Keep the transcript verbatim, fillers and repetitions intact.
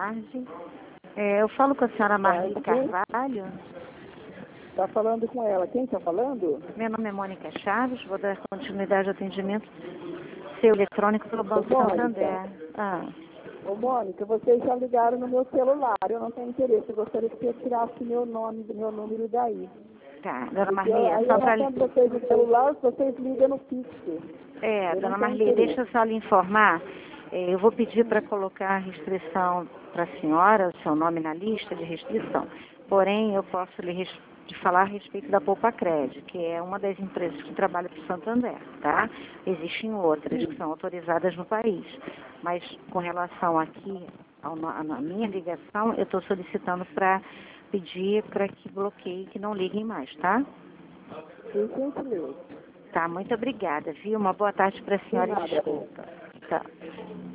tarde. É, eu falo com a senhora Marli É, Carvalho. Está falando com ela. Quem está falando? Meu nome é Mônica Chaves, vou dar continuidade ao atendimento seu eletrônico pelo Banco Ô, Santander. Ah, Ô, Mônica, vocês já ligaram no meu celular. Eu não tenho interesse. Eu gostaria que você tirasse meu nome, meu número daí. tá. Dona Porque Marli, eu, é aí só eu não para... atendo vocês no celular, vocês ligam no fixo. É, Eu não Dona tenho Marli, interesse. deixa eu só lhe informar. É, eu vou pedir para colocar a restrição para a senhora, o seu nome na lista de restrição. Porém, eu posso lhe res- de falar a respeito da Poupa Crédito, que é uma das empresas que trabalha para o Santander, tá? Existem outras que são autorizadas no país. Mas, com relação aqui ao no- à minha ligação, eu estou solicitando para pedir para que bloqueie, que não liguem mais, tá? Por gentileza. Tá, muito obrigada, viu? Uma boa tarde para a De senhora e nada. desculpa. Tá.